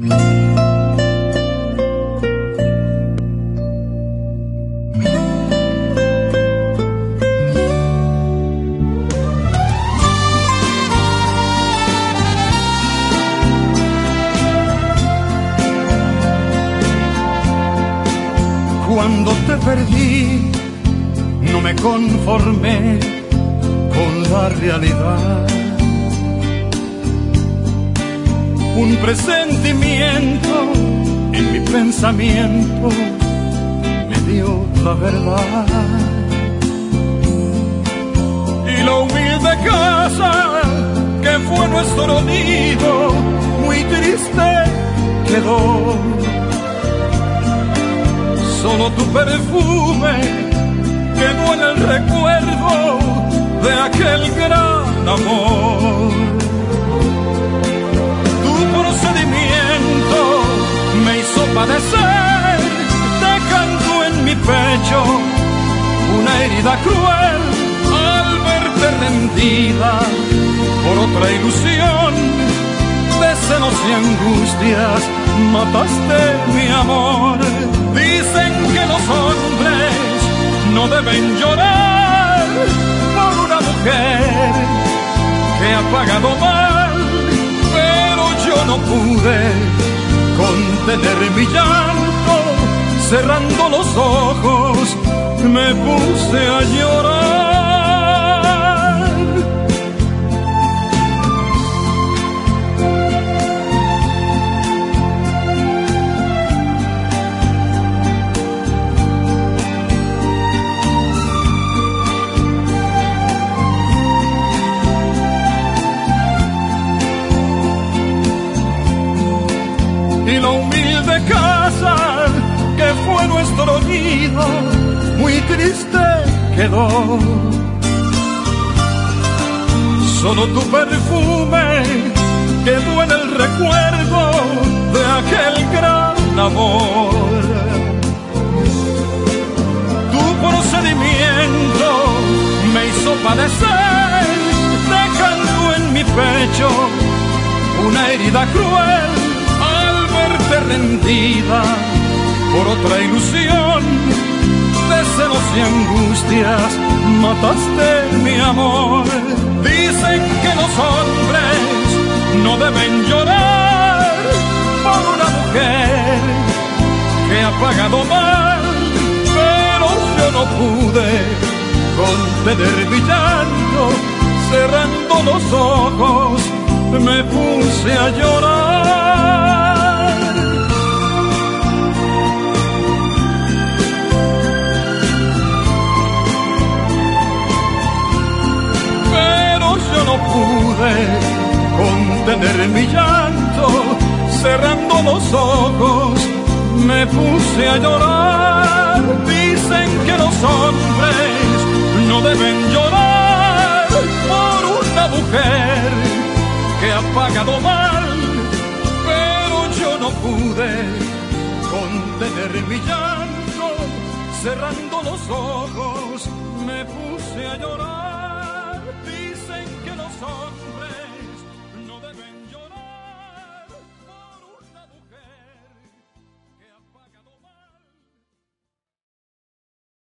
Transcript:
Cuando te perdí, no me conformé con la realidad. Un presentimiento en mi pensamiento me dio la verdad. Y la humilde casa que fue nuestro nido muy triste quedó. Solo tu perfume quedó en el recuerdo de aquel gran amor. Tu procedimiento me hizo padecer, dejando en mi pecho una herida cruel al verte rendida por otra ilusión de celos y angustias. Mataste mi amor. Dicen que los hombres no deben llorar por una mujer que ha pagado mal, pero yo no pude contener mi llanto. Cerrando los ojos me puse a llorar. Y la humilde casa que fue nuestro nido muy triste quedó. Solo tu perfume quedó en el recuerdo de aquel gran amor. Tu procedimiento me hizo padecer, dejando en mi pecho una herida cruel rendida por otra ilusión de celos y angustias. Mataste mi amor. Dicen que los hombres no deben llorar por una mujer que ha pagado mal, pero yo no pude contener mi llanto. Cerrando los ojos me puse a llorar. Yo no pude contener mi llanto. Cerrando los ojos me puse a llorar. Dicen que los hombres no deben llorar por una mujer que ha pagado mal, pero yo no pude contener mi llanto. Cerrando los ojos me puse a llorar.